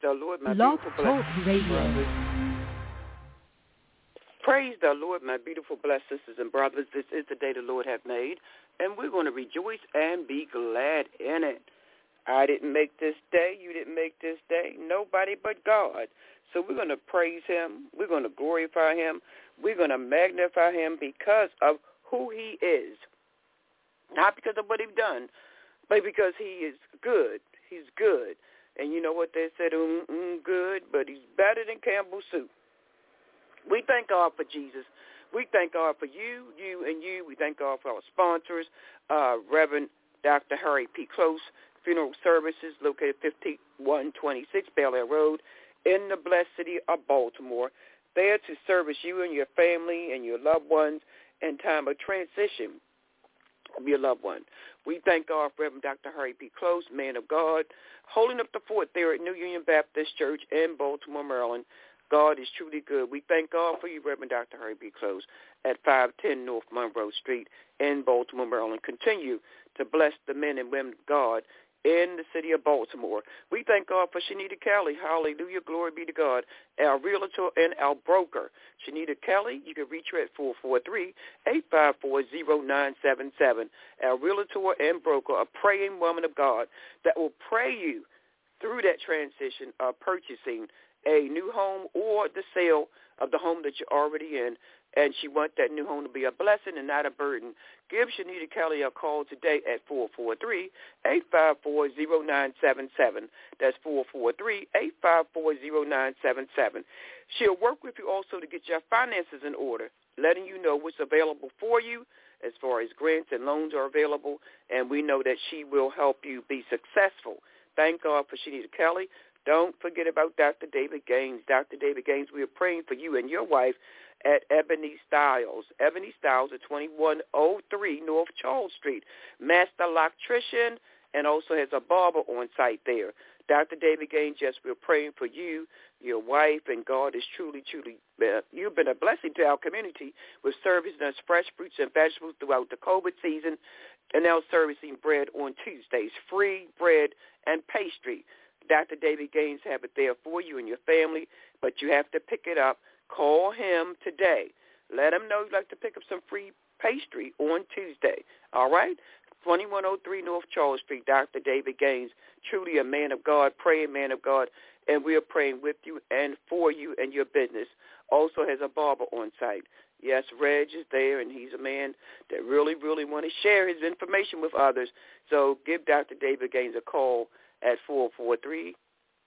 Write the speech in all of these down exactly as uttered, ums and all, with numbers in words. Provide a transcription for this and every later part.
the Lord, my Blog beautiful Talk blessed Radio. brothers. Praise the Lord, my beautiful blessed sisters and brothers. This is the day the Lord hath made, and we're going to rejoice and be glad in it. I didn't make this day. You didn't make this day. Nobody but God. So we're going to praise him. We're going to glorify him. We're going to magnify him because of who he is. Not because of what he's done, but because he is good. He's good. And you know what they said, mm, mm, good, but he's better than Campbell's soup. We thank God for Jesus. We thank God for you, you, and you. We thank God for our sponsors, uh, Reverend Doctor Harry P. Close Funeral Services, located fifty-one twenty-six Bel Air Road in the blessed city of Baltimore, there to service you and your family and your loved ones in time of transition of your loved one. We thank God for Reverend Doctor Harry P. Close, man of God, holding up the fort there at New Union Baptist Church in Baltimore, Maryland. God is truly good. We thank God for you, Reverend Doctor Harry B. Close, at five ten North Monroe Street in Baltimore, Maryland. Continue to bless the men and women of God in the city of Baltimore. We thank God for Shanita Kelly. Hallelujah. Glory be to God, our realtor and our broker. Shanita Kelly, you can reach her at four four three, eight five four, zero nine seven seven. Our realtor and broker, a praying woman of God that will pray you through that transition of purchasing a new home or the sale of the home that you're already in, and she wants that new home to be a blessing and not a burden. Give Shanita Kelly a call today at four four three, eight five four, zero nine seven seven. That's four four three, eight five four, zero nine seven seven. She'll work with you also to get your finances in order, letting you know what's available for you as far as grants and loans are available, and we know that she will help you be successful. Thank God for Shanita Kelly. Don't forget about Doctor David Gaines. Doctor David Gaines, we are praying for you and your wife at Ebony Styles. Ebony Styles at twenty-one oh three North Charles Street. Master electrician and also has a barber on site there. Doctor David Gaines, yes, we're praying for you, your wife, and God is truly, truly, uh, you've been a blessing to our community with servicing us fresh fruits and vegetables throughout the COVID season, and now servicing bread on Tuesdays, free bread and pastry. Doctor David Gaines have it there for you and your family, but you have to pick it up. Call him today. Let him know you'd like to pick up some free pastry on Tuesday. All right? twenty-one oh three North Charles Street, Doctor David Gaines, truly a man of God, praying man of God, and we are praying with you and for you and your business. Also has a barber on site. Yes, Reg is there, and he's a man that really, really want to share his information with others. So give Doctor David Gaines a call at four four three,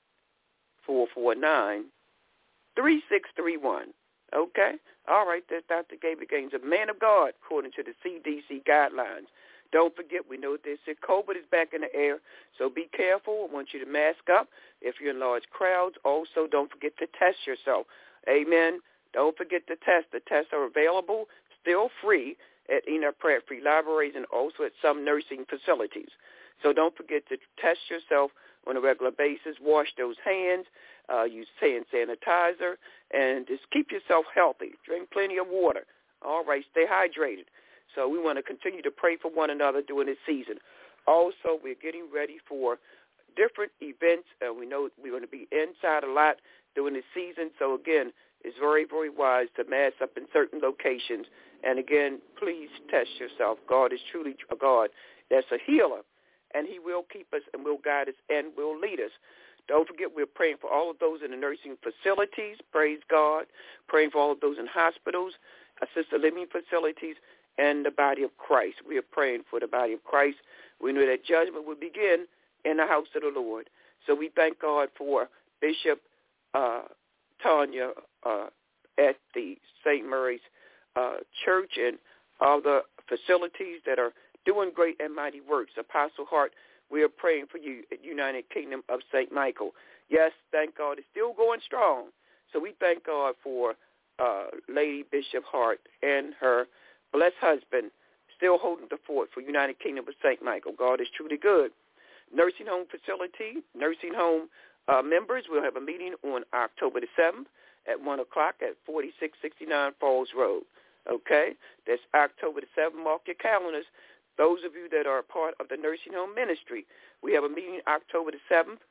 four four nine, three six three one. Okay? All right, that's Doctor David Gaines, a man of God, according to the C D C guidelines. Don't forget, we know they said COVID is back in the air, so be careful. I want you to mask up if you're in large crowds. Also, don't forget to test yourself. Amen. Don't forget to test. The tests are available, still free, at Enoch Pratt Free Libraries and also at some nursing facilities. So don't forget to test yourself on a regular basis. Wash those hands. Uh, use hand sanitizer. And just keep yourself healthy. Drink plenty of water. All right, stay hydrated. So we want to continue to pray for one another during this season. Also, we're getting ready for different events. Uh, we know we're going to be inside a lot during this season. So, again, it's very, very wise to mask up in certain locations. And, again, please test yourself. God is truly a God that's a healer. And he will keep us and will guide us and will lead us. Don't forget, we're praying for all of those in the nursing facilities, praise God, praying for all of those in hospitals, assisted living facilities, and the body of Christ. We are praying for the body of Christ. We know that judgment will begin in the house of the Lord. So we thank God for Bishop uh, Tanya uh, at the Saint Mary's uh, Church and all the facilities that are doing great and mighty works. Apostle Hart, we are praying for you at United Kingdom of Saint Michael. Yes, thank God, it's still going strong. So we thank God for uh, Lady Bishop Hart and her blessed husband still holding the fort for United Kingdom of Saint Michael. God is truly good. Nursing home facility, nursing home uh, members, we'll have a meeting on October the seventh at one o'clock at forty-six sixty-nine Falls Road. Okay? That's October the seventh. Mark your calendars. Those of you that are a part of the nursing home ministry, we have a meeting October the seventh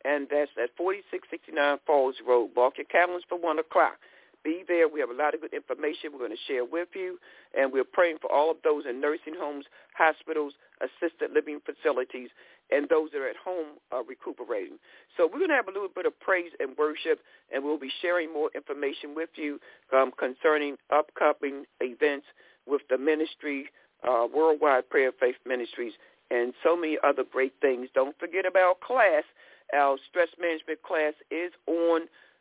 and that's at forty-six sixty-nine Falls Road. Mark your calendars for one o'clock. Be there. We have a lot of good information we're going to share with you, and we're praying for all of those in nursing homes, hospitals, assisted living facilities, and those that are at home uh, recuperating. So we're going to have a little bit of praise and worship, and we'll be sharing more information with you um, concerning upcoming events with the ministry, uh, Worldwide Prayer Faith Ministries, and so many other great things. Don't forget about class. Our stress management class is on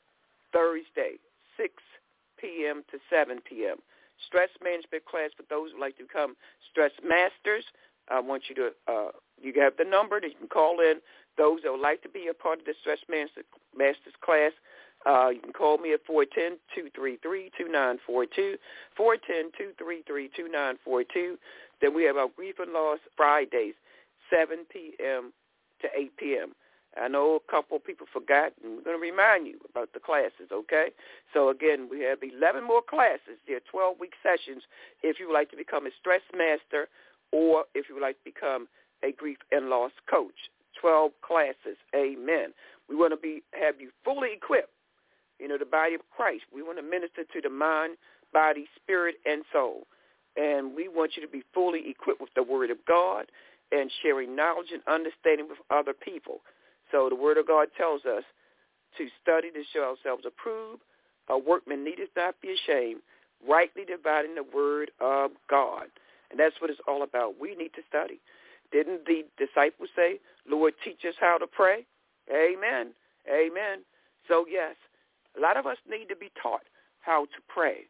Thursday, six p.m. to seven p.m. Stress management class for those who would like to become stress masters. I want you to, uh, you have the number that you can call in. Those that would like to be a part of the stress master, masters class, uh, you can call me at four one zero, two three three, two nine four two, four one zero, two three three, two nine four two. Then we have our Grief and Loss Fridays, seven p.m. to eight p.m. I know a couple of people forgot, and we're going to remind you about the classes, okay? So, again, we have eleven more classes. They're twelve-week sessions if you would like to become a stress master or if you would like to become a grief and loss coach. twelve classes, amen. We want to be have you fully equipped, you know, the body of Christ. We want to minister to the mind, body, spirit, and soul. And we want you to be fully equipped with the Word of God and sharing knowledge and understanding with other people. So the Word of God tells us to study to show ourselves approved, a workman needeth not be ashamed, rightly dividing the Word of God. And that's what it's all about. We need to study. Didn't the disciples say, Lord, teach us how to pray? Amen. Amen. So, yes, a lot of us need to be taught how to pray,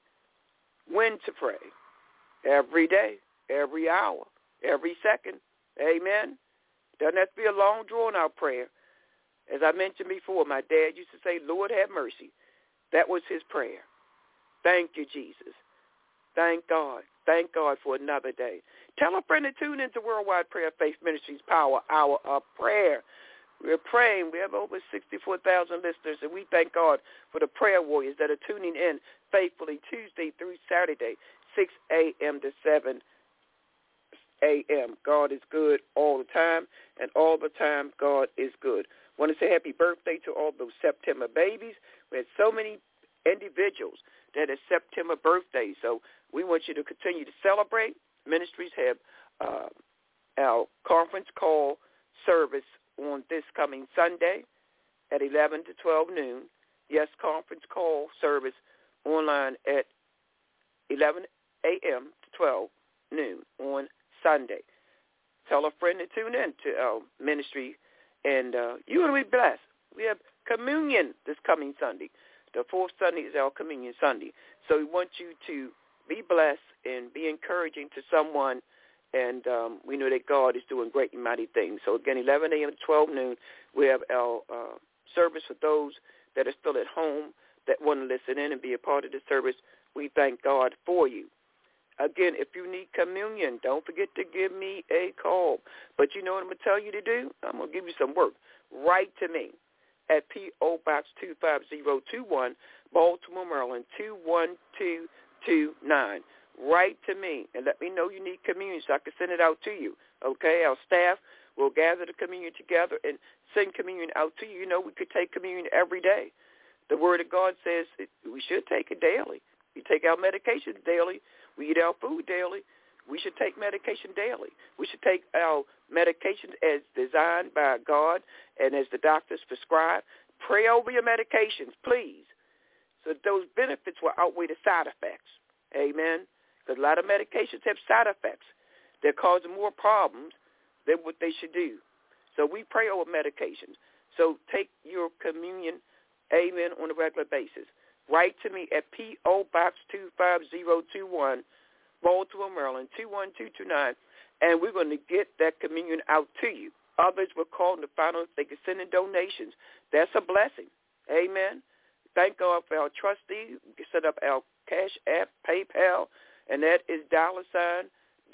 when to pray, every day, every hour, every second. Amen. Doesn't have to be a long, drawn-out prayer. As I mentioned before, my dad used to say, Lord, have mercy. That was his prayer. Thank you, Jesus. Thank God. Thank God for another day. Tell a friend to tune into Worldwide Prayer Faith Ministries Power Hour of Prayer. We're praying. We have over sixty-four thousand listeners, and we thank God for the prayer warriors that are tuning in faithfully Tuesday through Saturday, six a.m. to seven a.m. God is good all the time, and all the time God is good. I want to say happy birthday to all those September babies. We had so many individuals that are September birthdays, so we want you to continue to celebrate. Ministries have uh, our conference call service on this coming Sunday at eleven to twelve noon. Yes, conference call service online at eleven a.m. to twelve noon on Sunday. Tell a friend to tune in to our ministry, and uh, you're going to be blessed. We have communion this coming Sunday. The fourth Sunday is our communion Sunday. So we want you to be blessed and be encouraging to someone, and um, we know that God is doing great and mighty things. So, again, eleven a.m. to twelve noon, we have our uh, service for those that are still at home that want to listen in and be a part of the service. We thank God for you. Again, if you need communion, don't forget to give me a call. But you know what I'm going to tell you to do? I'm going to give you some work. Write to me at P O. Box two five zero two one, Baltimore, Maryland, two one two two nine. Write to me and let me know you need communion so I can send it out to you. Okay? Our staff will gather the communion together and send communion out to you. You know, we could take communion every day. The Word of God says we should take it daily. We take our medications daily. We eat our food daily. We should take medication daily. We should take our medications as designed by God and as the doctors prescribe. Pray over your medications, please, so that those benefits will outweigh the side effects. Amen? Because a lot of medications have side effects. They're causing more problems than what they should do. So we pray over medications. So take your communion, amen, on a regular basis. Write to me at P O. Box two five zero two one, Baltimore, Maryland, two one two two nine, and we're going to get that communion out to you. Others will call to find out if they can send in donations. That's a blessing. Amen. Thank God for our trustee. We can set up our Cash App, PayPal, and that is dollar sign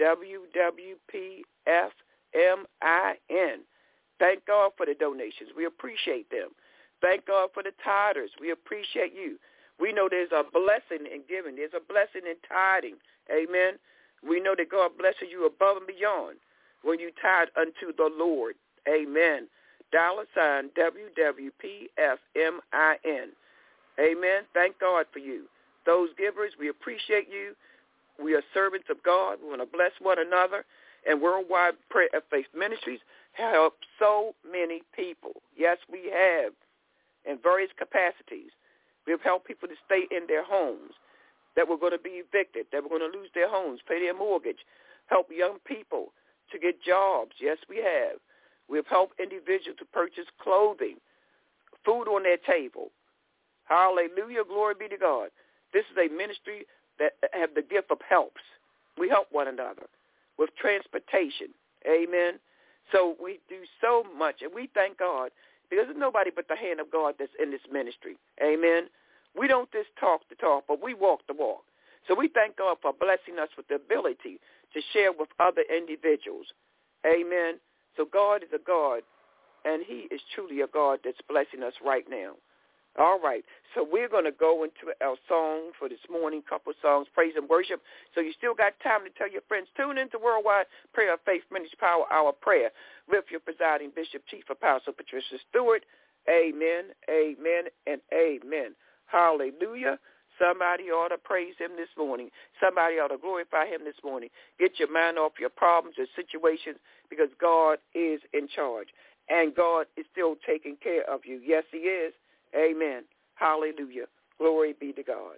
W W P F M I N. Thank God for the donations. We appreciate them. Thank God for the tithers. We appreciate you. We know there's a blessing in giving. There's a blessing in tithing. Amen. We know that God blesses you above and beyond when you tithe unto the Lord. Amen. dollar sign W W P F M I N. Amen. Thank God for you. Those givers, we appreciate you. We are servants of God. We want to bless one another. And Worldwide Prayer of Faith Ministries help so many people. Yes, we have, in various capacities. We have helped people to stay in their homes, that were going to be evicted, that were going to lose their homes, pay their mortgage, help young people to get jobs. Yes, we have. We have helped individuals to purchase clothing, food on their table. Hallelujah, glory be to God. This is a ministry that have the gift of helps. We help one another with transportation. Amen. So we do so much, and we thank God, because there's nobody but the hand of God that's in this ministry. Amen. We don't just talk the talk, but we walk the walk. So we thank God for blessing us with the ability to share with other individuals. Amen. So God is a God, and he is truly a God that's blessing us right now. All right, so we're going to go into our song for this morning, couple songs, praise and worship. So you still got time to tell your friends. Tune into Worldwide Prayer of Faith Ministry Power Hour Prayer with your presiding Bishop, Chief Apostle Patricia Stewart. Amen, amen, and amen. Hallelujah. Somebody ought to praise him this morning. Somebody ought to glorify him this morning. Get your mind off your problems and situations, because God is in charge, and God is still taking care of you. Yes, he is. Amen. Hallelujah. Glory be to God.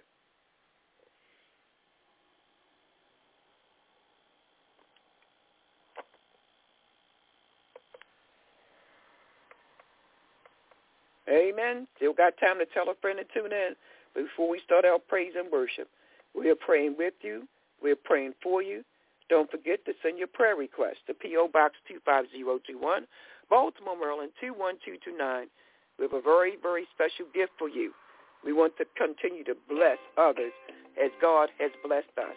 Amen. Still got time to tell a friend to tune in. Before we start our praise and worship, we are praying with you. We are praying for you. Don't forget to send your prayer requests to P O. Box two five zero two one, Baltimore, Maryland two one two two nine. We have a very, very special gift for you. We want to continue to bless others as God has blessed us.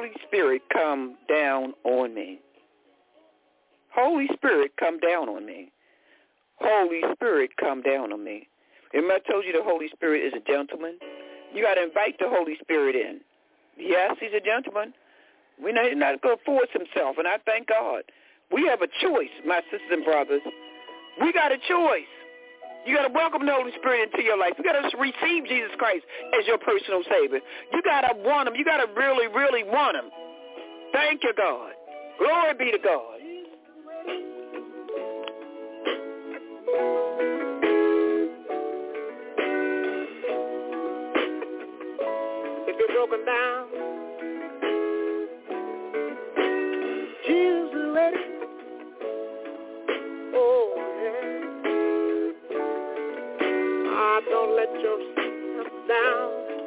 Holy Spirit, come down on me. Holy Spirit, come down on me. Holy Spirit, come down on me. Remember I told you the Holy Spirit is a gentleman? You got to invite the Holy Spirit in. Yes, he's a gentleman. We're not, he's not going to force himself, and I thank God. We have a choice, my sisters and brothers. We got a choice. You got to welcome the Holy Spirit into your life. You got to receive Jesus Christ as your personal Savior. You got to want him. You got to really, really want him. Thank you, God. Glory be to God. If you're broken down, Jesus is ready. Oh, yeah. Ah, don't let yourself down.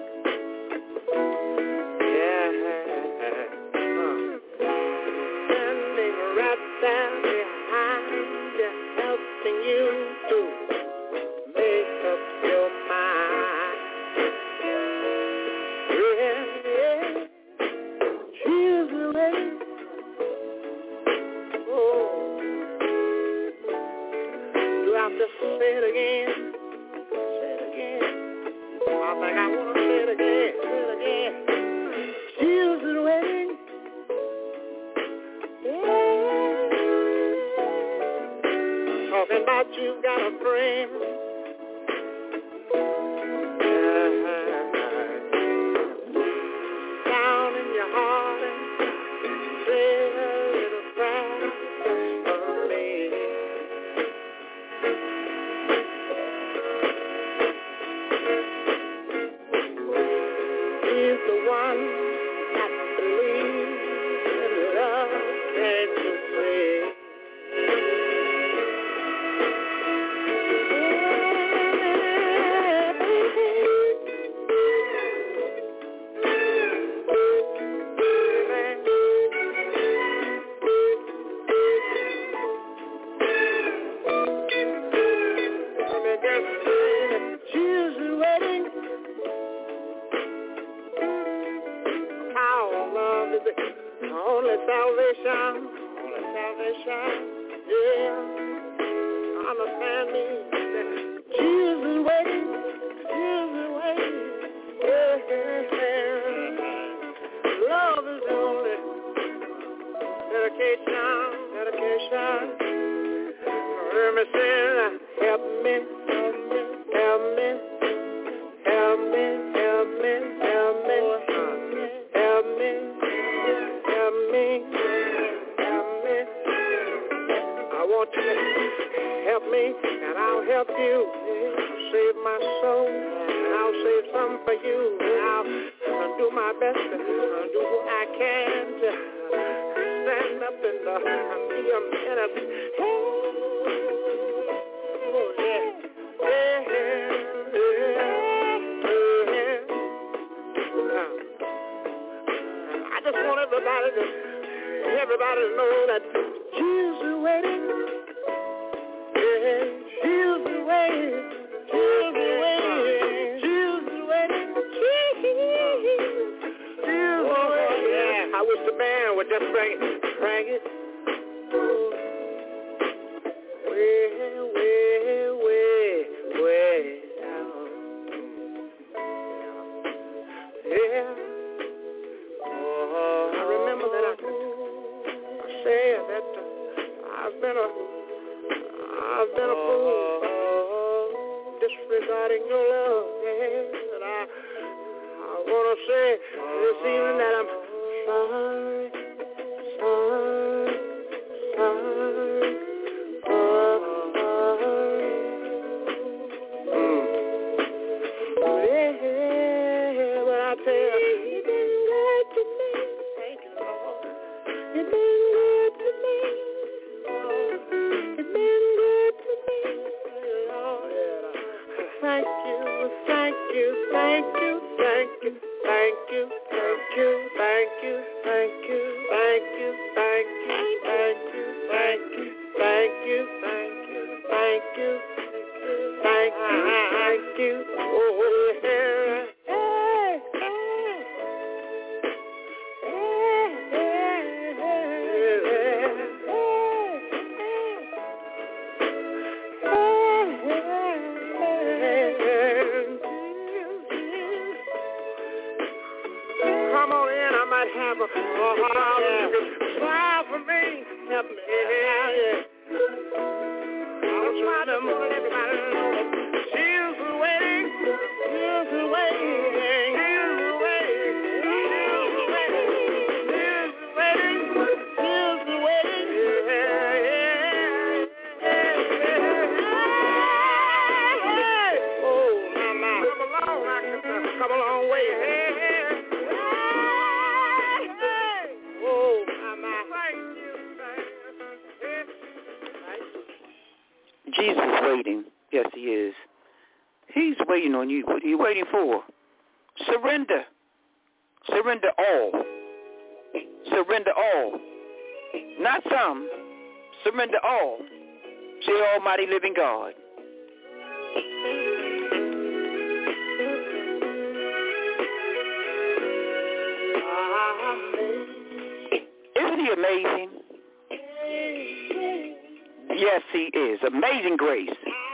Yeah. Uh. Standing right down behind you, helping you to make up your mind. Yeah, yeah. Jesus ready. Oh, do I have to say it again? Say it again. I think I want to say it again. Say it again. Jesus is waiting. Yeah. Talking about you got a friend. Down in your heart and say a little prayer for me. He's the one that believes in love, can't you see? Jesus is waiting. Our love is the only salvation. Only salvation. Yeah. Understand me. Jesus is waiting. Jesus is waiting. Yeah, yeah, yeah. Love is the only dedication. Dedication. Let me say, help me, help me, help me, help me, help me, help me, help me, help me, help me. I want you to help me, and I'll help you. Save my soul, and I'll save some for you. And I'll do my best to do what I can to stand up and uh, be a minute. Oh, yeah. Yeah, yeah, yeah. Uh, I just want everybody to, everybody to know that Jesus is waiting. Yeah, Jesus is waiting. Jesus is waiting. Jesus is waiting. Jesus is waiting. I wish the band would just bring it, bring it. Way, way, way, way down. Yeah. Oh, I remember that I, I said that uh, I've been a, I've been a fool disregarding your love. Yeah. And I, I want to say this evening that I'm sorry, sorry, sorry. Thank you, thank you, thank you, thank you, thank you, thank you, thank you, thank you, thank you, thank you, thank you, thank you, thank you, thank you, thank you, thank you, thank you, oh yeah. Hey, hey, hey. Lord, have a oh, yeah. Smile for me. Help me. Yeah, yeah. I'll try to let everybody know. She's waiting. She's waiting. She's waiting. She's waiting. She's waiting. She's waiting. Yeah, yeah, yeah, yeah. Oh, mama. Come along, I can come a long way. Hey, hey. Oh, mama. Thank you. Jesus is waiting. Yes, he is. He's waiting on you. What are you waiting for? Surrender. Surrender all. Surrender all. Not some. Surrender all to the Almighty living God. Isn't he amazing? Yes, he is. Amazing grace.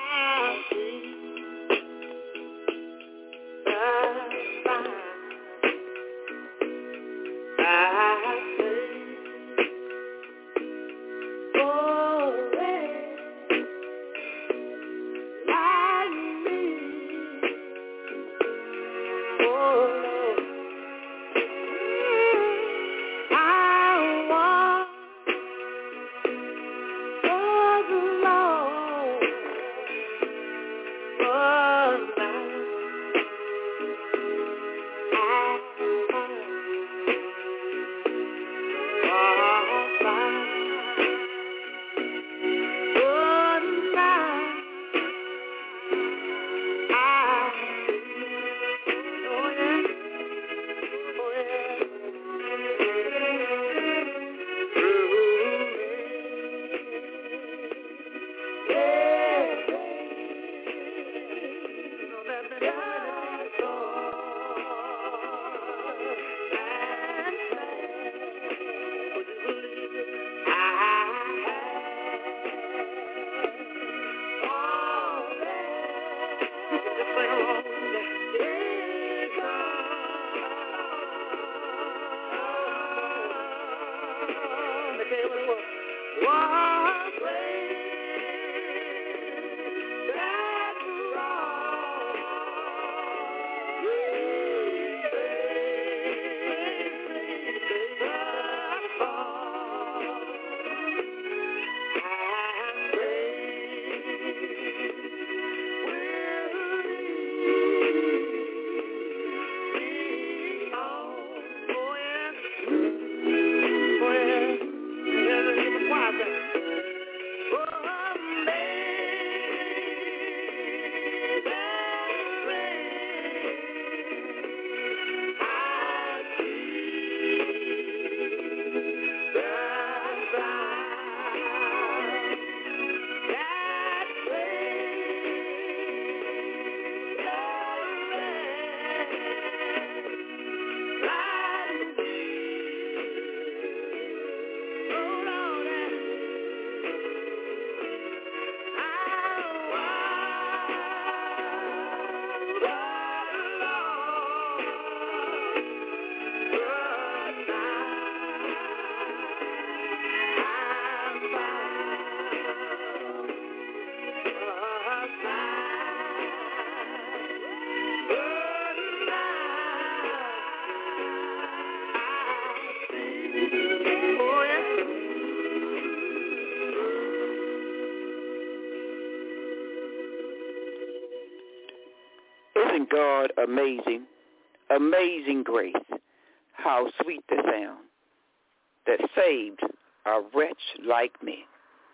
Isn't God amazing? Amazing grace. How sweet the sound that saved a wretch like me.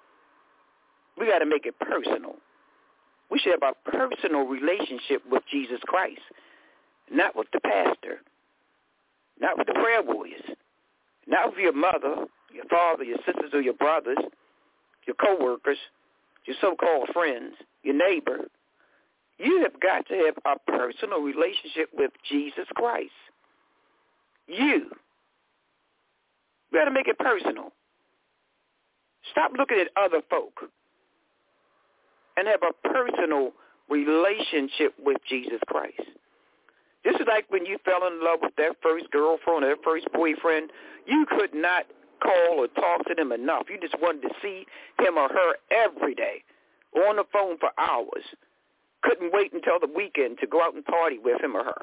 We got to make it personal. We should have a personal relationship with Jesus Christ, not with the pastor, not with the prayer warriors, not with your mother, your father, your sisters, or your brothers, your co-workers, your so-called friends, your neighbor. You have got to have a personal relationship with Jesus Christ. You. You got to make it personal. Stop looking at other folk and have a personal relationship with Jesus Christ. This is like when you fell in love with that first girlfriend or that first boyfriend. You could not call or talk to them enough. You just wanted to see him or her every day, on the phone for hours. Couldn't wait until the weekend to go out and party with him or her.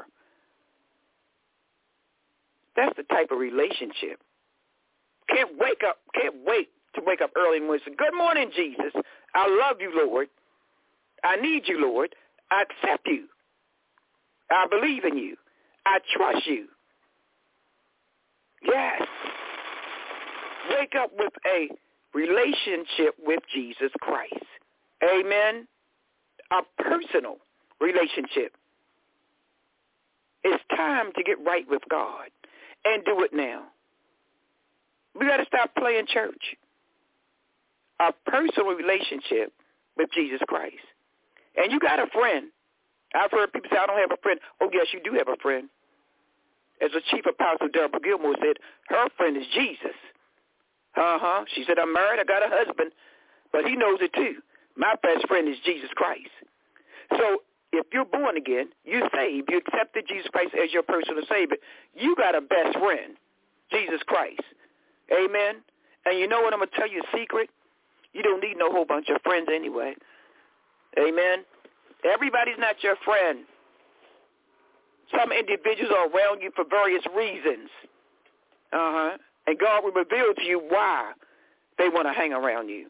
That's the type of relationship. Can't wake up, can't wait to wake up early and say, good morning, Jesus. I love you, Lord. I need you, Lord. I accept you. I believe in you. I trust you. Yes. Wake up with a relationship with Jesus Christ. Amen. A personal relationship. It's time to get right with God and do it now. We got to stop playing church. A personal relationship with Jesus Christ. And you got a friend. I've heard people say, I don't have a friend. Oh, yes, you do have a friend. As the chief apostle Deborah Gilmore said, her friend is Jesus. Uh-huh. She said, I'm married, I got a husband, but he knows it too. My best friend is Jesus Christ. So if you're born again, you're saved, you accepted Jesus Christ as your personal Savior, you got a best friend, Jesus Christ. Amen. And you know what, I'm going to tell you a secret? You don't need no whole bunch of friends anyway. Amen. Everybody's not your friend. Some individuals are around you for various reasons. Uh-huh. And God will reveal to you why they want to hang around you.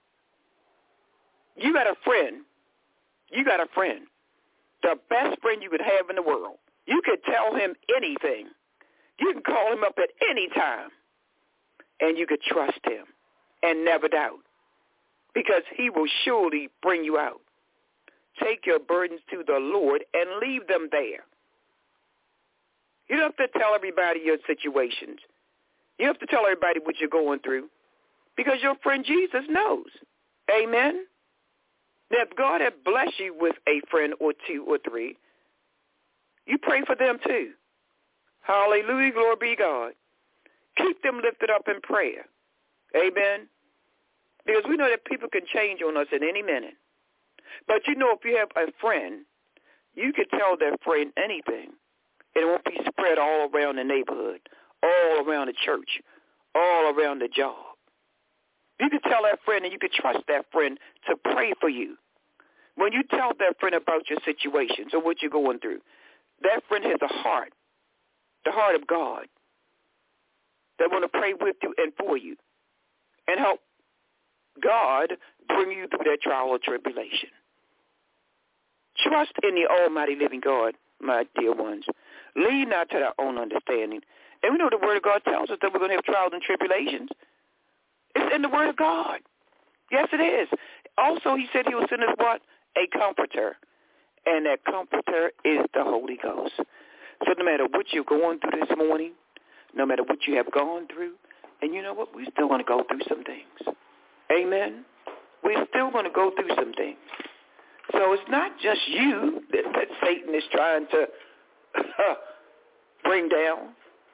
You got a friend. You got a friend. The best friend you could have in the world. You could tell him anything. You can call him up at any time. And you could trust him and never doubt. Because he will surely bring you out. Take your burdens to the Lord and leave them there. You don't have to tell everybody your situations. You have to tell everybody what you're going through. Because your friend Jesus knows. Amen? Now, if God had blessed you with a friend or two or three, you pray for them too. Hallelujah, glory be God. Keep them lifted up in prayer. Amen? Because we know that people can change on us at any minute. But you know, if you have a friend, you can tell that friend anything. And it won't be spread all around the neighborhood, all around the church, all around the job. You can tell that friend and you can trust that friend to pray for you. When you tell that friend about your situations or what you're going through, that friend has a heart, the heart of God, that want to pray with you and for you and help God bring you through that trial or tribulation. Trust in the almighty living God, my dear ones. Lean not to their own understanding. And we know the Word of God tells us that we're going to have trials and tribulations. It's in the Word of God. Yes, it is. Also, he said he will send us what? A comforter. And that comforter is the Holy Ghost. So no matter what you're going through this morning, no matter what you have gone through, and you know what? We're still going to go through some things. Amen? We're still going to go through some things. So it's not just you that, that Satan is trying to uh, bring down.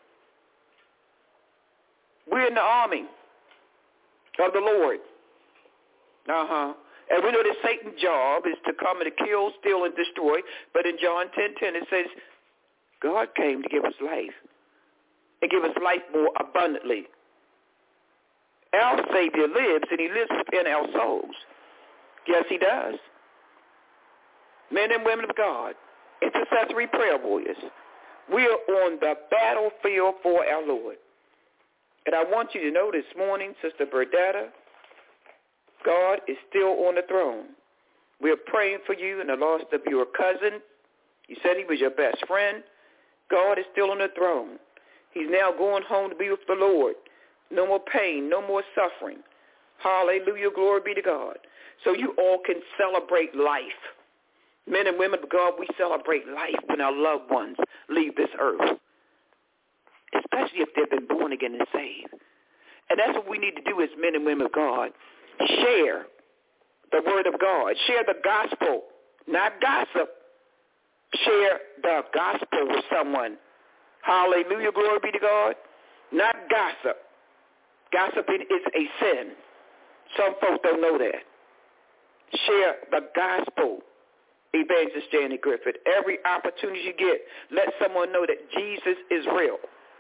We're in the army of the Lord. Uh-huh. And we know that Satan's job is to come and to kill, steal, and destroy. But in John ten ten it says, God came to give us life and give us life more abundantly. Our Savior lives, and he lives within our souls. Yes, he does. Men and women of God, intercessory prayer warriors, we are on the battlefield for our Lord. And I want you to know this morning, Sister Berdetta, God is still on the throne. We are praying for you in the loss of your cousin. You said he was your best friend. God is still on the throne. He's now going home to be with the Lord. No more pain, no more suffering. Hallelujah, glory be to God. So you all can celebrate life. Men and women of God, we celebrate life when our loved ones leave this earth, especially if they've been born again and saved. And that's what we need to do as men and women of God. Share the word of God. Share the gospel, not gossip. Share the gospel with someone. Hallelujah, glory be to God. Not gossip. Gossiping is a sin. Some folks don't know that. Share the gospel. Evangelist Janet Griffith. Every opportunity you get, let someone know that Jesus is real.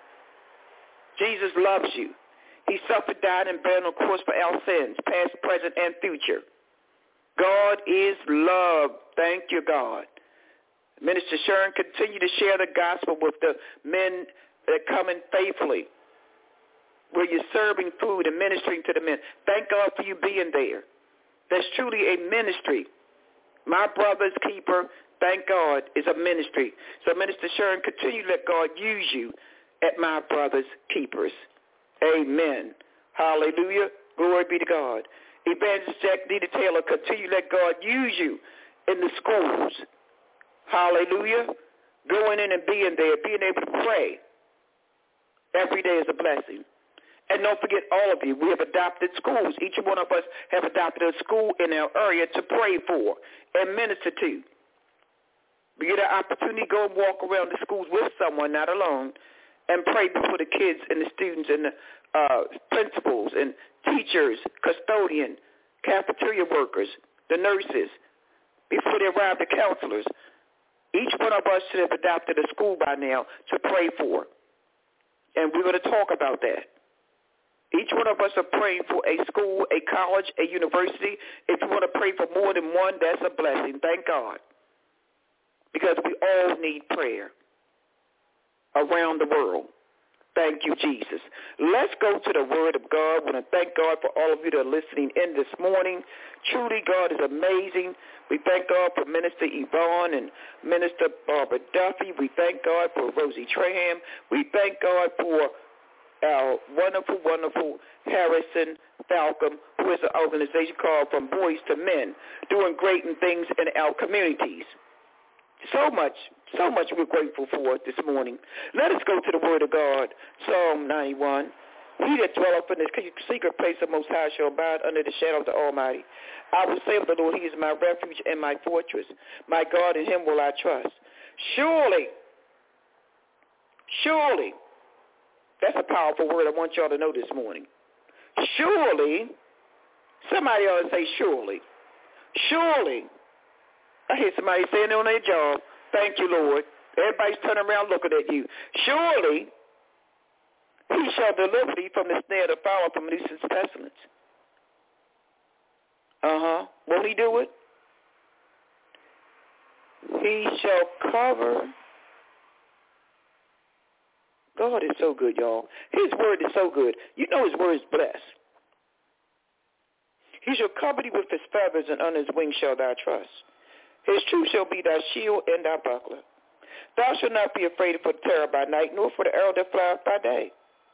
Jesus loves you. He suffered, died, and buried on the cross for our sins, past, present, and future. God is love. Thank you, God. Minister Sharon, continue to share the gospel with the men that come in faithfully, where you're serving food and ministering to the men. Thank God for you being there. That's truly a ministry. My brother's keeper, thank God, is a ministry. So, Minister Sharon, continue to let God use you at My Brother's Keepers. Amen. Hallelujah. Glory be to God. Evangelist Jack Nita Taylor, continue to let God use you in the schools. Hallelujah. Going in and being there, being able to pray every day is a blessing. And don't forget, all of you, we have adopted schools. Each one of us have adopted a school in our area to pray for and minister to. We get an opportunity to go and walk around the schools with someone, not alone, and pray for the kids and the students and the uh, principals and teachers, custodian, cafeteria workers, the nurses, before they arrive, the counselors. Each one of us should have adopted a school by now to pray for. And we're going to talk about that. Each one of us are praying for a school, a college, a university. If you want to pray for more than one, that's a blessing. Thank God. Because we all need prayer around the world. Thank you, Jesus. Let's go to the Word of God. I want to thank God for all of you that are listening in this morning. Truly, God is amazing. We thank God for Minister Yvonne and Minister Barbara Duffy. We thank God for Rosie Traham. We thank God for our wonderful, wonderful Harrison Falcom, who is an organization called From Boys to Men, doing great things in our communities. So much, so much we're grateful for this morning. Let us go to the Word of God, Psalm ninety-one. He that dwelleth in the secret place of Most High shall abide under the shadow of the Almighty. I will say of the Lord, He is my refuge and my fortress. My God, in Him will I trust. Surely, surely, that's a powerful word I want y'all to know this morning. Surely, somebody ought to say surely. Surely. I hear somebody saying it on their job. Thank you, Lord. Everybody's turning around looking at you. Surely, He shall deliver thee from the snare of the fowler, from the nuisance pestilence. Uh-huh. Won't He do it? He shall cover. God is so good, y'all. His word is so good. You know His word is blessed. He shall cover thee with His feathers, and under His wings shall thou trust. His truth shall be thy shield and thy buckler. Thou shalt not be afraid for the terror by night, nor for the arrow that flieth by day,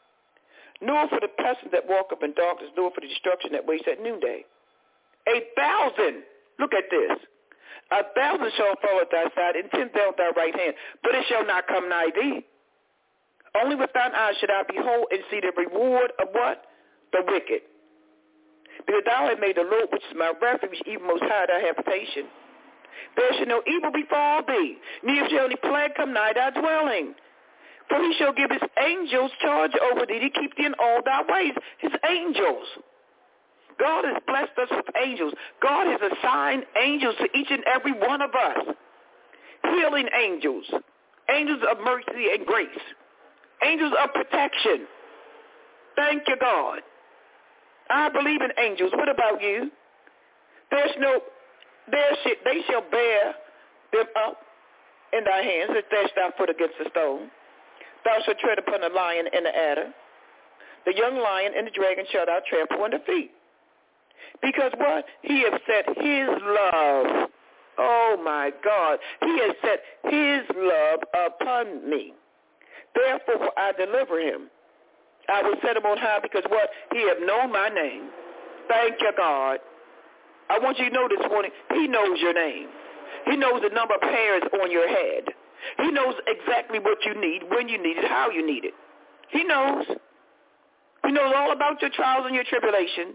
nor for the pestilence that walketh in darkness, nor for the destruction that wastes at noonday. A thousand, look at this, a thousand shall fall at thy side, and ten thousand at thy right hand, but it shall not come nigh thee. Only with thine eyes should I behold and see the reward of what? The wicked. Because thou hast made the Lord, which is my refuge, even Most High thy habitation. There shall no evil befall thee, neither shall any plague come nigh thy dwelling. For He shall give His angels charge over thee to keep thee in all thy ways. His angels. God has blessed us with angels. God has assigned angels to each and every one of us. Healing angels. Angels of mercy and grace. Angels of protection. Thank you, God. I believe in angels. What about you? There's no... There sh- they shall bear them up in thy hands, and dash thy foot against a stone. Thou shalt tread upon the lion and the adder. The young lion and the dragon shall thou trample under feet. Because what? He has set His love. Oh, my God. He has set His love upon me. Therefore will I deliver him. I will set him on high, because what? He have known my name. Thank you, God. I want you to know this morning, He knows your name. He knows the number of hairs on your head. He knows exactly what you need, when you need it, how you need it. He knows. He knows all about your trials and your tribulations.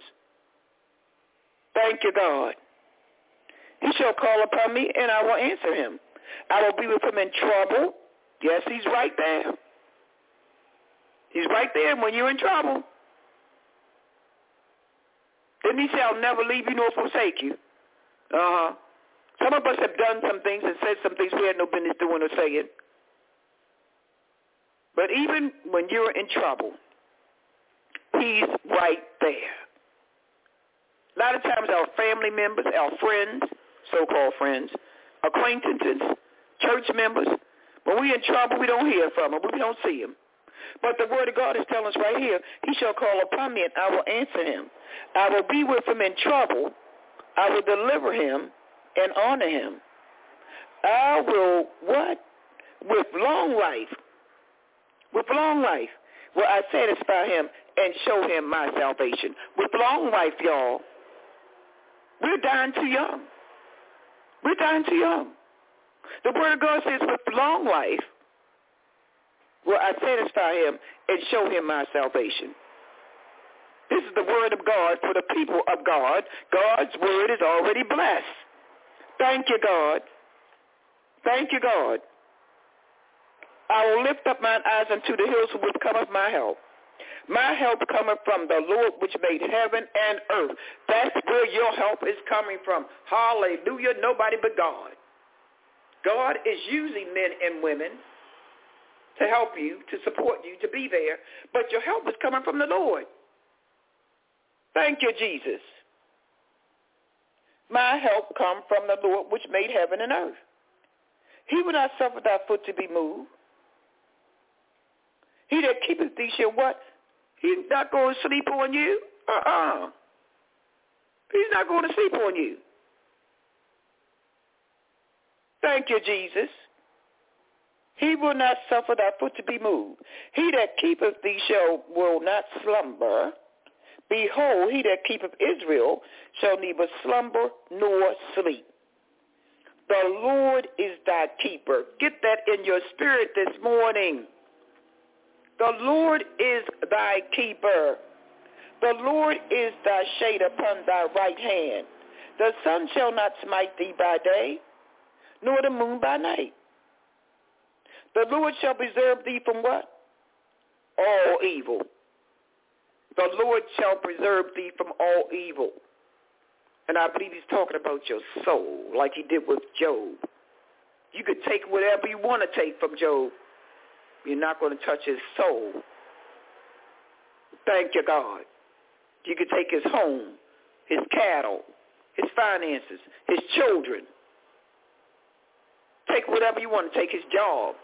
Thank you, God. He shall call upon me, and I will answer him. I will be with him in trouble. Yes, He's right there. He's right there when you're in trouble. Then He said, I'll never leave you nor forsake you. Uh-huh. Some of us have done some things and said some things we had no business doing or saying. But even when you're in trouble, he's right there. A lot of times our family members, our friends, so-called friends, acquaintances, church members, when we're in trouble, we don't hear from them. We don't see them. But the word of God is telling us right here, he shall call upon me and I will answer him. I will be with him in trouble. I will deliver him and honor him. I will, what? With long life. With long life will I satisfy him and show him my salvation. With long life, y'all. We're dying too young. We're dying too young. The word of God says, with long life will I satisfy him and show him my salvation. This is the word of God for the people of God. God's word is already blessed. Thank you, God. Thank you, God. I will lift up mine eyes unto the hills which cometh my help. My help cometh from the Lord which made heaven and earth. That's where your help is coming from. Hallelujah. Nobody but God. God is using men and women to help you, to support you, to be there. But your help is coming from the Lord. Thank you, Jesus. My help come from the Lord which made heaven and earth. He will not suffer thy foot to be moved. He that keepeth thee shall what? He's not going to sleep on you. Uh-uh. He's not going to sleep on you. Thank you, Jesus. He will not suffer thy foot to be moved. He that keepeth thee shall will not slumber. Behold, he that keepeth Israel shall neither slumber nor sleep. The Lord is thy keeper. Get that in your spirit this morning. The Lord is thy keeper. The Lord is thy shade upon thy right hand. The sun shall not smite thee by day, nor the moon by night. The Lord shall preserve thee from what? All evil. The Lord shall preserve thee from all evil. And I believe he's talking about your soul, like he did with Job. You could take whatever you want to take from Job. You're not going to touch his soul. Thank you, God. You could take his home, his cattle, his finances, his children. Take whatever you want to take, his job.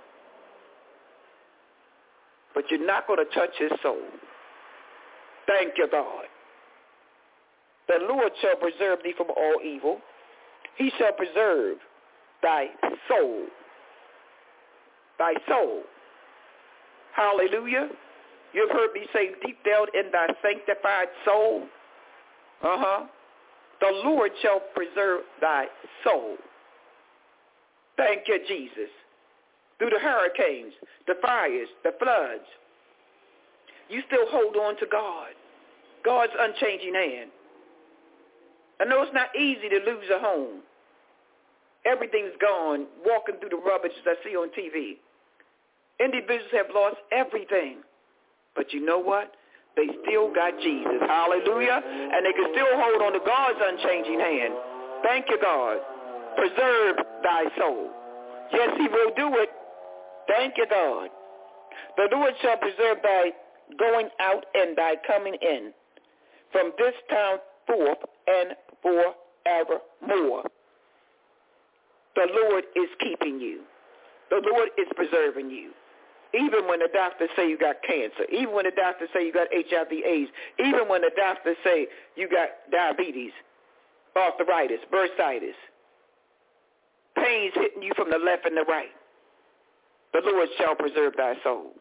But you're not going to touch his soul. Thank you, God. The Lord shall preserve thee from all evil. He shall preserve thy soul. Thy soul. Hallelujah. You've heard me say, deep down in thy sanctified soul. Uh-huh. The Lord shall preserve thy soul. Thank you, Jesus. Through the hurricanes, the fires, the floods, you still hold on to God. God's unchanging hand. I know it's not easy to lose a home. Everything's gone, walking through the rubbish as I see on T V. Individuals have lost everything. But you know what? They still got Jesus. Hallelujah. And they can still hold on to God's unchanging hand. Thank you, God. Preserve thy soul. Yes, he will do it. Thank you, God. The Lord shall preserve thy going out and thy coming in from this time forth and forevermore. The Lord is keeping you. The Lord is preserving you. Even when the doctors say you got cancer, even when the doctors say you got H I V AIDS, even when the doctors say you got diabetes, arthritis, bursitis, pains hitting you from the left and the right, the Lord shall preserve thy soul.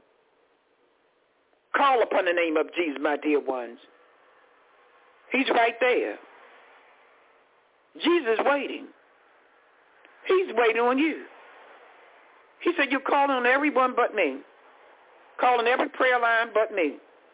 Call upon the name of Jesus, my dear ones. He's right there. Jesus is waiting. He's waiting on you. He said, you're calling on everyone but me. Calling every prayer line but me.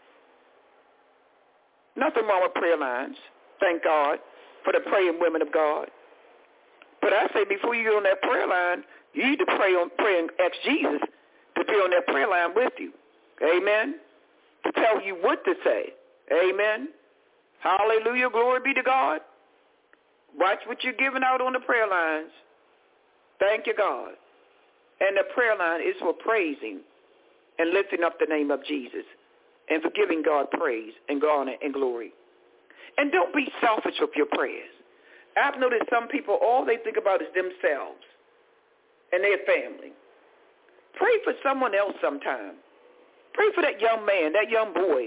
Nothing wrong with prayer lines. Thank God for the praying women of God. But I say before you get on that prayer line, you need to pray on pray and ask Jesus to be on that prayer line with you. Amen. To tell you what to say. Amen. Hallelujah. Glory be to God. Watch what you're giving out on the prayer lines. Thank you, God. And the prayer line is for praising and lifting up the name of Jesus and for giving God praise and honor and glory. And don't be selfish with your prayers. I've noticed some people, all they think about is themselves and their family. Pray for someone else sometime. Pray for that young man, that young boy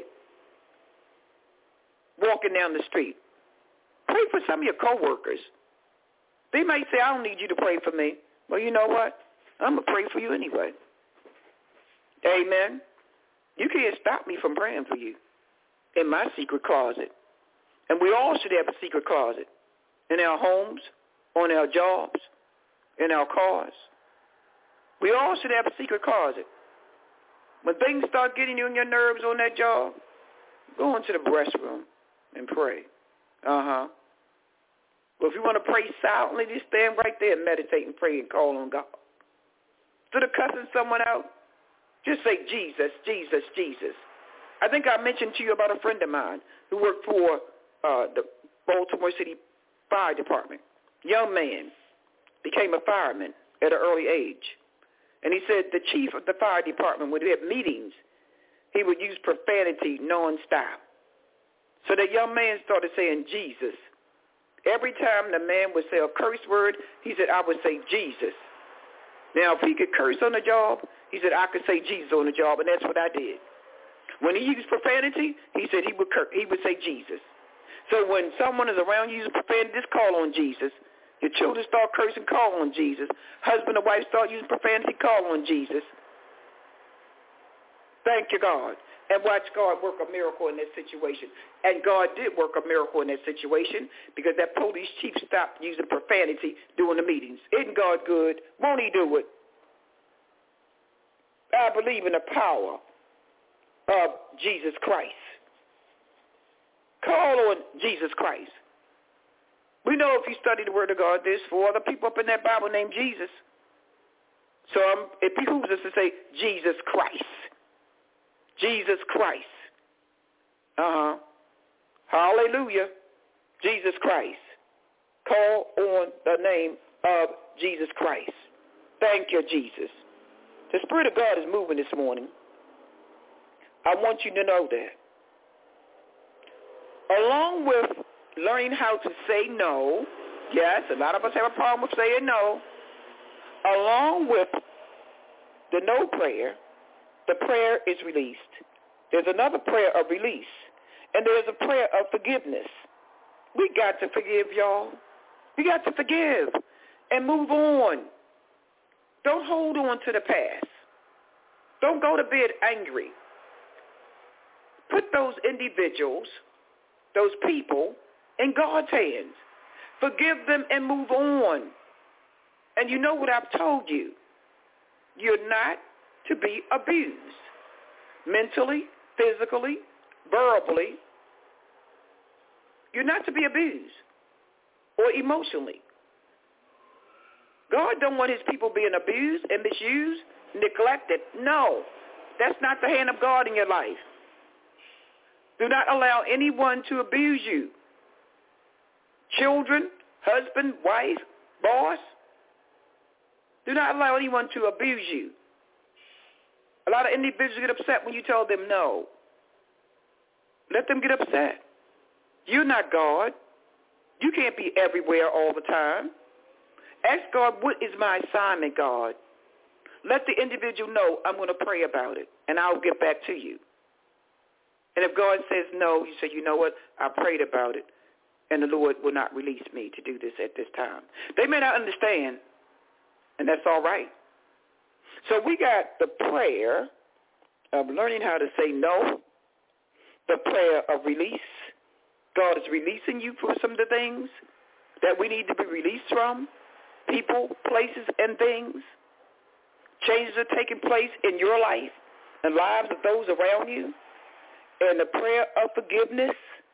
walking down the street. Pray for some of your coworkers. They might say, I don't need you to pray for me. Well, you know what? I'm going to pray for you anyway. Amen. You can't stop me from praying for you in my secret closet. And we all should have a secret closet in our homes, on our jobs, in our cars. We all should have a secret closet. When things start getting you on your nerves on that job, go into the restroom and pray. Uh-huh. Well, if you want to pray silently, just stand right there and meditate and pray and call on God. Instead of cussing someone out, just say, Jesus, Jesus, Jesus. I think I mentioned to you about a friend of mine who worked for uh, the Baltimore City Fire Department. Young man, became a fireman at an early age. And he said the chief of the fire department, when we have meetings, he would use profanity nonstop. So the young man started saying Jesus. Every time the man would say a curse word, he said, I would say Jesus. Now, if he could curse on the job, he said, I could say Jesus on the job, and that's what I did. When he used profanity, he said he would cur- he would say Jesus. So when someone is around you using profanity, just call on Jesus. Your children start cursing, call on Jesus. Husband and wife start using profanity, call on Jesus. Thank you, God. And watch God work a miracle in that situation. And God did work a miracle in that situation because that police chief stopped using profanity during the meetings. Isn't God good? Won't he do it? I believe in the power of Jesus Christ. Call on Jesus Christ. We know if you study the Word of God, there's four other people up in that Bible named Jesus. So um, it behooves us to say Jesus Christ. Jesus Christ. Uh-huh. Hallelujah. Jesus Christ. Call on the name of Jesus Christ. Thank you, Jesus. The Spirit of God is moving this morning. I want you to know that. Along with learning how to say no, yes, a lot of us have a problem with saying no. Along with the no prayer, the prayer is released. There's another prayer of release, and there's a prayer of forgiveness. We got to forgive, y'all. We got to forgive and move on. Don't hold on to the past. Don't go to bed angry. Put those individuals, those people, in God's hands. Forgive them and move on. And you know what I've told you. You're not to be abused. Mentally, physically, verbally. You're not to be abused or emotionally. God don't want his people being abused and misused, neglected. No, that's not the hand of God in your life. Do not allow anyone to abuse you. Children, husband, wife, boss. Do not allow anyone to abuse you. A lot of individuals get upset when you tell them no. Let them get upset. You're not God. You can't be everywhere all the time. Ask God, what is my assignment, God? Let the individual know I'm going to pray about it, and I'll get back to you. And if God says no, you say, you know what, I prayed about it, and the Lord will not release me to do this at this time. They may not understand, and that's all right. So we got the prayer of learning how to say no, the prayer of release. God is releasing you from some of the things that we need to be released from, people, places, and things. Changes are taking place in your life and lives of those around you. And the prayer of forgiveness.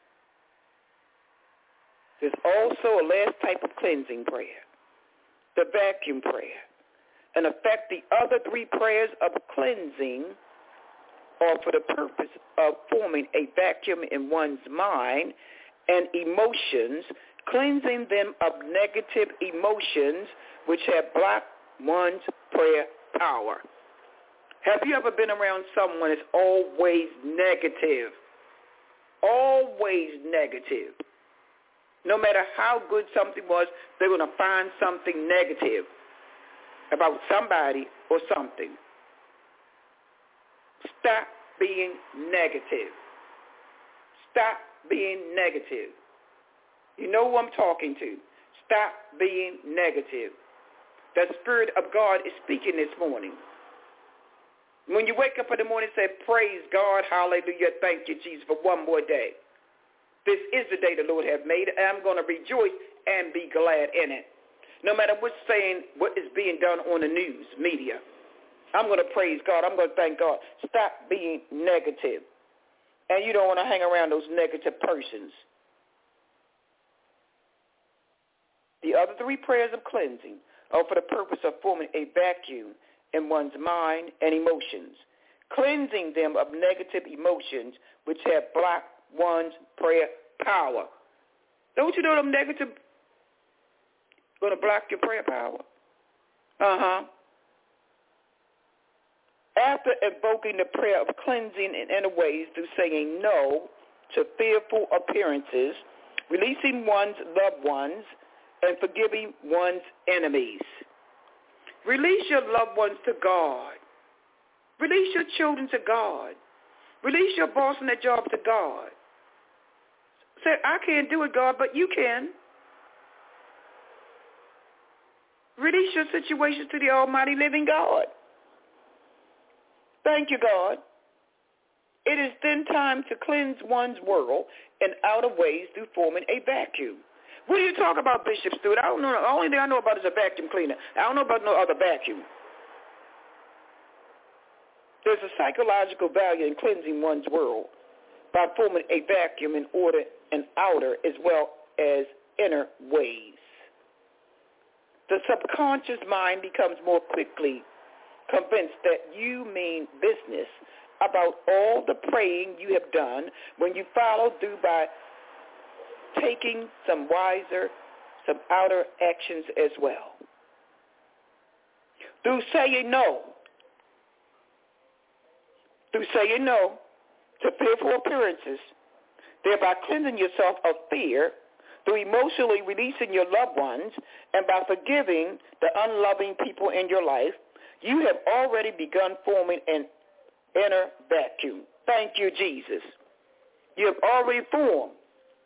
There's also a last type of cleansing prayer, the vacuum prayer. And affect the other three prayers of cleansing are for the purpose of forming a vacuum in one's mind and emotions cleansing them of negative emotions which have blocked one's prayer power. Have you ever been around someone that's always negative? Always negative. No matter how good something was, they're going to find something negative about somebody or something. Stop being negative. Stop being negative. You know who I'm talking to. Stop being negative. The Spirit of God is speaking this morning. When you wake up in the morning and say, praise God, hallelujah, thank you, Jesus, for one more day. This is the day the Lord has made, and I'm going to rejoice and be glad in it. No matter what's saying, what is being done on the news, media, I'm going to praise God. I'm going to thank God. Stop being negative. And you don't want to hang around those negative persons. The other three prayers of cleansing are for the purpose of forming a vacuum in one's mind and emotions, cleansing them of negative emotions which have blocked one's prayer power. Don't you know them negative going to block your prayer power? Uh-huh. After invoking the prayer of cleansing in inner ways through saying no to fearful appearances, releasing one's loved ones, and forgiving one's enemies. Release your loved ones to God. Release your children to God. Release your boss and their job to God. Say, I can't do it, God, but you can. Release your situations to the almighty living God. Thank you, God. It is then time to cleanse one's world in outer ways through forming a vacuum. What do you talk about, Bishop Stewart? I don't know. The only thing I know about is a vacuum cleaner. I don't know about no other vacuum. There's a psychological value in cleansing one's world by forming a vacuum in order and outer as well as inner ways. The subconscious mind becomes more quickly convinced that you mean business about all the praying you have done when you follow through by taking some wiser, some outer actions as well. Through saying no, through saying no to fearful appearances, thereby cleansing yourself of fear, through emotionally releasing your loved ones, and by forgiving the unloving people in your life, you have already begun forming an inner vacuum. Thank you, Jesus. You have already formed.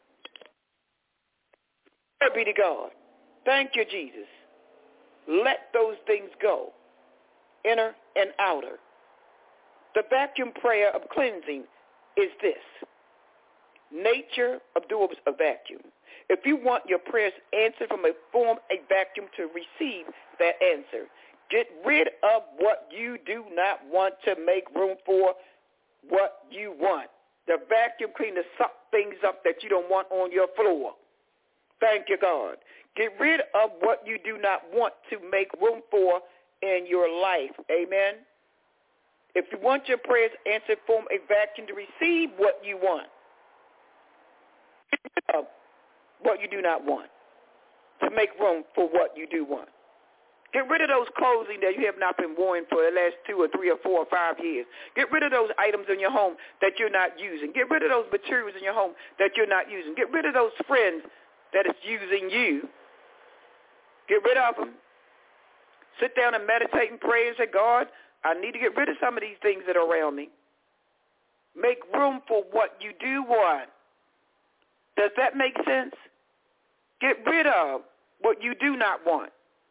Glory be to God. Thank you, Jesus. Let those things go, inner and outer. The vacuum prayer of cleansing is this. Nature absorbs a vacuum. If you want your prayers answered from a form, a vacuum to receive that answer. Get rid of what you do not want to make room for what you want. The vacuum cleaner suck things up that you don't want on your floor. Thank you, God. Get rid of what you do not want to make room for in your life. Amen. If you want your prayers answered, form a vacuum to receive what you want. Get rid of what you do not want to make room for what you do want. Get rid of those clothing that you have not been wearing for the last two or three or four or five years. Get rid of those items in your home that you're not using. Get rid of those materials in your home that you're not using. Get rid of those friends that is using you. Get rid of them. Sit down and meditate and pray and say, God, I need to get rid of some of these things that are around me. Make room for what you do want. Does that make sense? Get rid of what you do not want,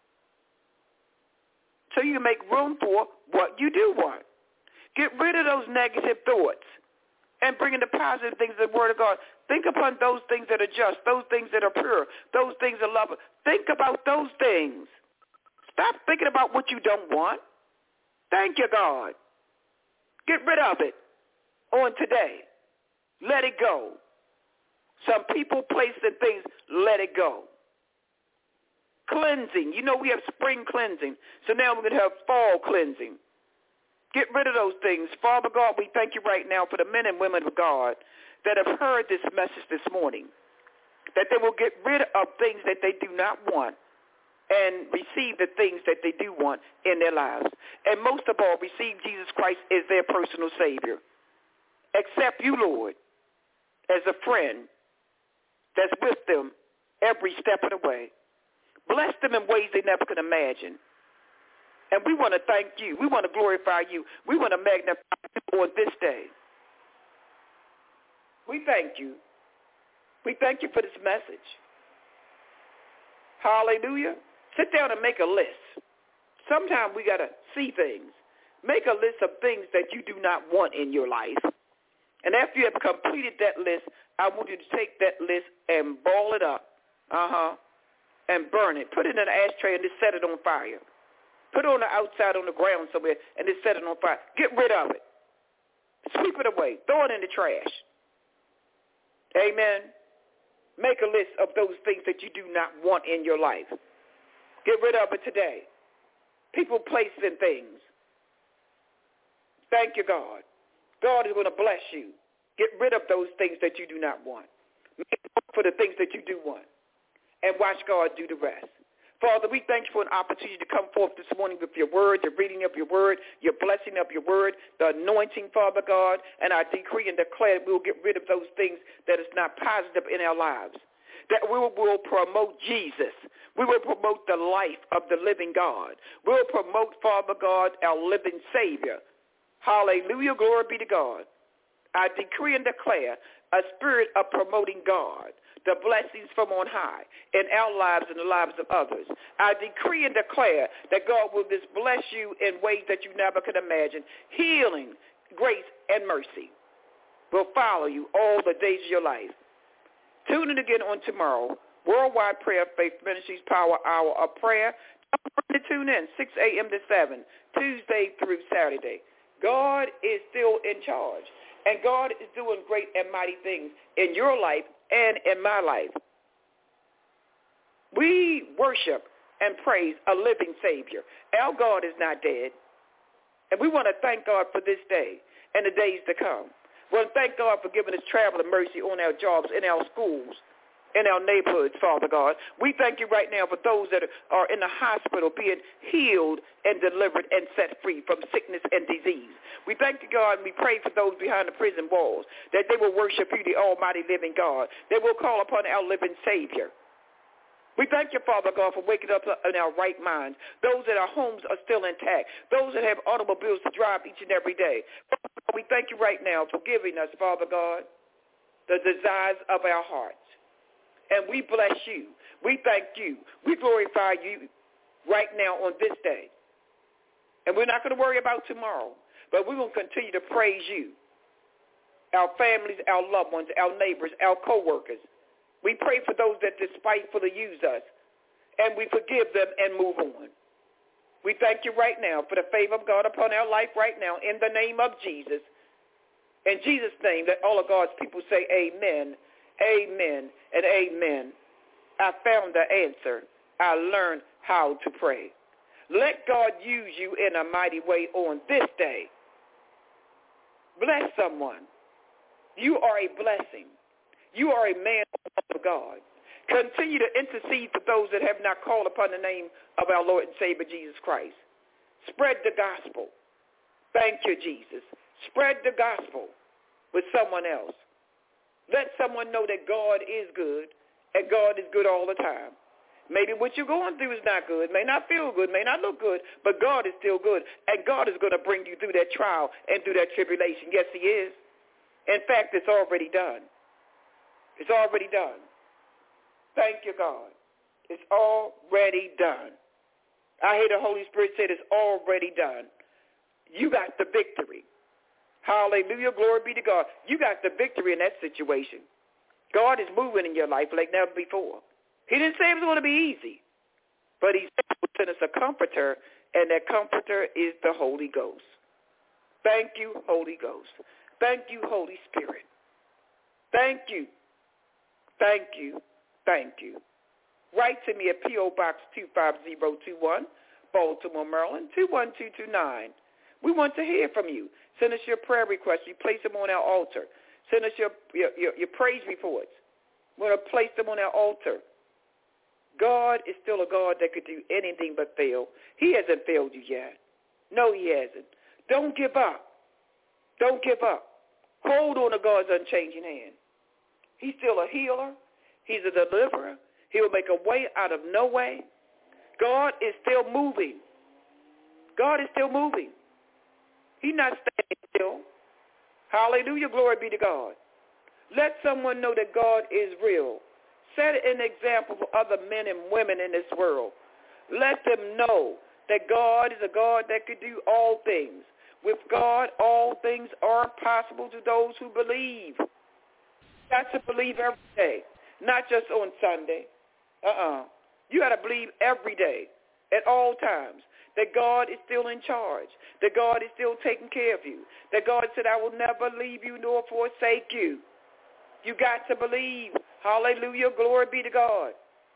so you can make room for what you do want. Get rid of those negative thoughts and bring in the positive things of the Word of God. Think upon those things that are just, those things that are pure, those things that are lovely. Think about those things. Stop thinking about what you don't want. Thank you, God. Get rid of it on today. Let it go. Some people, places, and things, let it go. Cleansing. You know we have spring cleansing. So now we're going to have fall cleansing. Get rid of those things. Father God, we thank you right now for the men and women of God that have heard this message this morning. that they will get rid of things that they do not want and receive the things that they do want in their lives. And most of all, receive Jesus Christ as their personal Savior. Accept you, Lord, as a friend that's with them every step of the way. Bless them in ways they never could imagine. And we want to thank you. We want to glorify you. We want to magnify you on this day. We thank you. We thank you for this message. Hallelujah. Sit down and make a list. Sometimes we got to see things. Make a list of things that you do not want in your life. And after you have completed that list, I want you to take that list and ball it up. Uh-huh. And burn it. Put it in an ashtray and just set it on fire. Put it on the outside on the ground somewhere and just set it on fire. Get rid of it. Sweep it away. Throw it in the trash. Amen. Make a list of those things that you do not want in your life. Get rid of it today. People, places, and things. Thank you, God. God is going to bless you. Get rid of those things that you do not want. Make room for the things that you do want. And watch God do the rest. Father, we thank you for an opportunity to come forth this morning with your word, the reading of your word, your blessing of your word, the anointing, Father God, and I decree and declare that we will get rid of those things that is not positive in our lives, that we will, will promote Jesus. We will promote the life of the living God. We will promote, Father God, our living Savior. Hallelujah, glory be to God. I decree and declare a spirit of promoting God, the blessings from on high in our lives and the lives of others. I decree and declare that God will just bless you in ways that you never could imagine. Healing, grace, and mercy will follow you all the days of your life. Tune in again on tomorrow. Worldwide Prayer Faith Ministries Power Hour of Prayer. Don't tune in, six a.m. to seven, Tuesday through Saturday. God is still in charge, and God is doing great and mighty things in your life and in my life. We worship and praise a living Savior. Our God is not dead. And we want to thank God for this day and the days to come. We want to thank God for giving us travel and mercy on our jobs, in our schools, in our neighborhoods, Father God. We thank you right now for those that are in the hospital being healed and delivered and set free from sickness and disease. We thank you, God, and we pray for those behind the prison walls, that they will worship you, the almighty living God. They will call upon our living Savior. We thank you, Father God, for waking up in our right minds, those that our homes are still intact, those that have automobiles to drive each and every day. We thank you right now for giving us, Father God, the desires of our hearts. And we bless you. We thank you. We glorify you right now on this day. And we're not going to worry about tomorrow, but we will continue to praise you, our families, our loved ones, our neighbors, our co-workers. We pray for those that despitefully use us, and we forgive them and move on. We thank you right now for the favor of God upon our life right now in the name of Jesus. In Jesus' name, that all of God's people say amen. Amen and amen. I found the answer. I learned how to pray. Let God use you in a mighty way on this day. Bless someone. You are a blessing. You are a man of God. Continue to intercede for those that have not called upon the name of our Lord and Savior Jesus Christ. Spread the gospel. Thank you, Jesus. Spread the gospel with someone else. Let someone know that God is good, and God is good all the time. Maybe what you're going through is not good, may not feel good, may not look good, but God is still good, and God is going to bring you through that trial and through that tribulation. Yes, he is. In fact, it's already done. It's already done. Thank you, God. It's already done. I hear the Holy Spirit say it's already done. You got the victory. Hallelujah, glory be to God. You got the victory in that situation. God is moving in your life like never before. He didn't say it was going to be easy, but he said he would send us a comforter, and that comforter is the Holy Ghost. Thank you, Holy Ghost. Thank you, Holy Spirit. Thank you. Thank you. Thank you. Write to me at P O. Box two five zero two one, Baltimore, Maryland, two one two two nine. We want to hear from you. Send us your prayer requests. You place them on our altar. Send us your, your, your, your praise reports. We're going to place them on our altar. God is still a God that could do anything but fail. He hasn't failed you yet. No, he hasn't. Don't give up. Don't give up. Hold on to God's unchanging hand. He's still a healer. He's a deliverer. He will make a way out of no way. God is still moving. God is still moving. He's not staying still. Hallelujah. Glory be to God. Let someone know that God is real. Set an example for other men and women in this world. Let them know that God is a God that could do all things. With God, all things are possible to those who believe. You got to believe every day, not just on Sunday. Uh-uh. You got to believe every day, at all times, that God is still in charge, that God is still taking care of you, that God said, I will never leave you nor forsake you. You got to believe. Hallelujah. Glory be to God.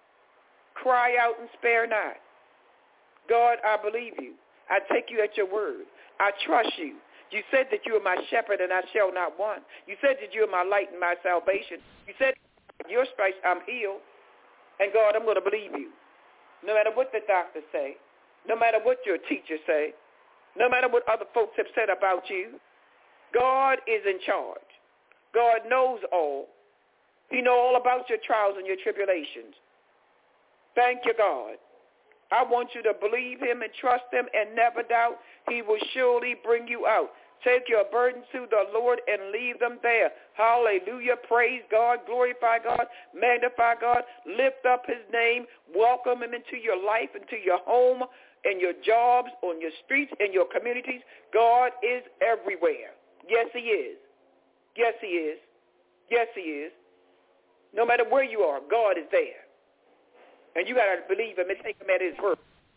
Cry out and spare not. God, I believe you. I take you at your word. I trust you. You said that you are my shepherd and I shall not want. You said that you are my light and my salvation. You said, your stripes I'm healed. And God, I'm going to believe you. No matter what the doctors say, no matter what your teachers say, no matter what other folks have said about you, God is in charge. God knows all. He knows all about your trials and your tribulations. Thank you, God. I want you to believe him and trust him and never doubt. He will surely bring you out. Take your burdens to the Lord and leave them there. Hallelujah. Praise God. Glorify God. Magnify God. Lift up his name. Welcome him into your life, into your home, in your jobs, on your streets, in your communities. God is everywhere. Yes, he is. Yes, he is. Yes, he is. No matter where you are, God is there. And you got to believe him and take him at his word.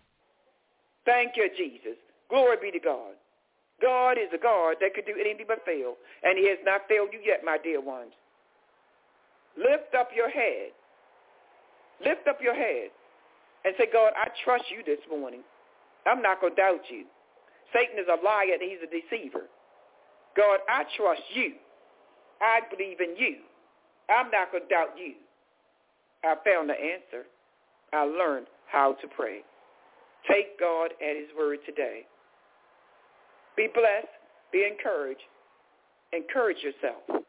Thank you, Jesus. Glory be to God. God is a God that could do anything but fail, and he has not failed you yet, my dear ones. Lift up your head. Lift up your head and say, God, I trust you this morning. I'm not going to doubt you. Satan is a liar and he's a deceiver. God, I trust you. I believe in you. I'm not going to doubt you. I found the answer. I learned how to pray. Take God at his word today. Be blessed. Be encouraged. Encourage yourself.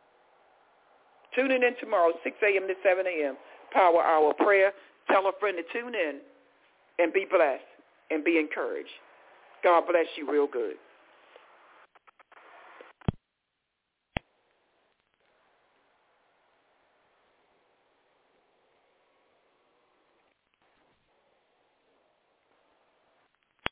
Tune in tomorrow, six a.m. to seven a.m., Power Hour Prayer. Tell a friend to tune in and be blessed and be encouraged. God bless you real good.